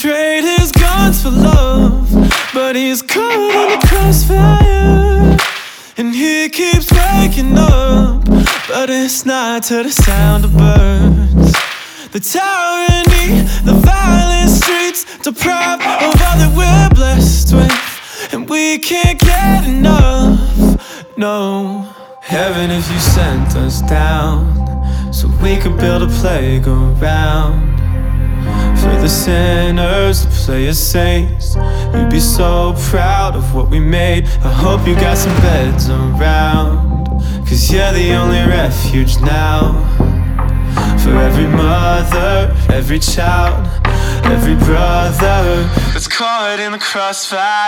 trade his guns for love, but he's caught in the crossfire. And he keeps waking up, but it's not to the sound of birds. The tyranny, the violent streets, deprived of all that we're blessed with, and we can't get enough, no. Heaven, if you sent us down so we could build a playground for the sinners to play as saints, you'd be so proud of what we made. I hope you got some beds around, 'cause you're the only refuge now. For every mother, every child, every brother that's caught in the crossfire,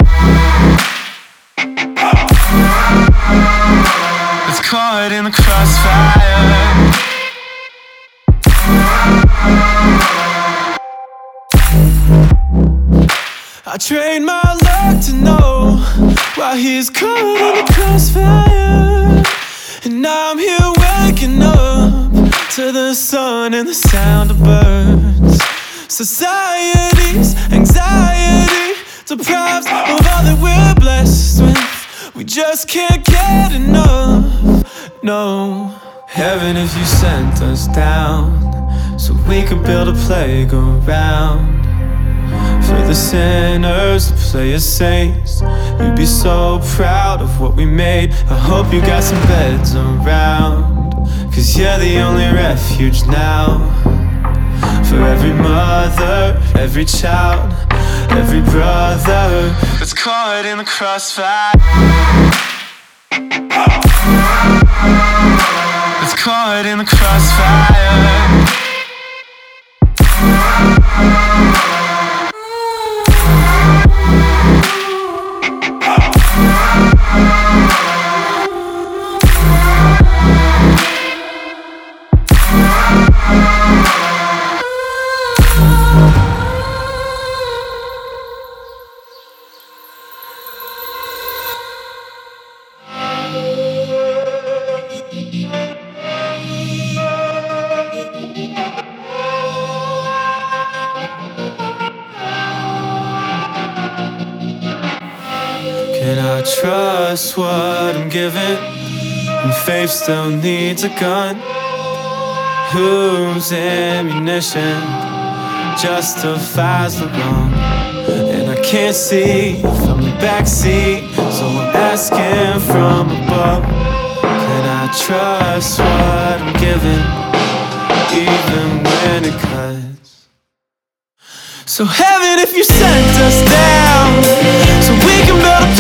that's caught in the crossfire. I trade my luck to know why he's caught in the crossfire. And I'm here waking up to the sun and the sound of birds. Society's anxiety deprives of all that we're blessed with. We just can't get enough, no. Heaven, if you sent us down so we could build a playground for the sinners to play as saints, you'd be so proud of what we made. I hope you got some beds around, 'cause you're the only refuge now. For every mother, every child, every brother that's caught in the crossfire, that's caught in the crossfire. Can I trust what I'm given when faith still needs a gun? Whose ammunition justifies the wrong? And I can't see from the backseat, so I'm asking from above. Can I trust what I'm given, even when it cuts? So heaven, if you sent us down so we can build a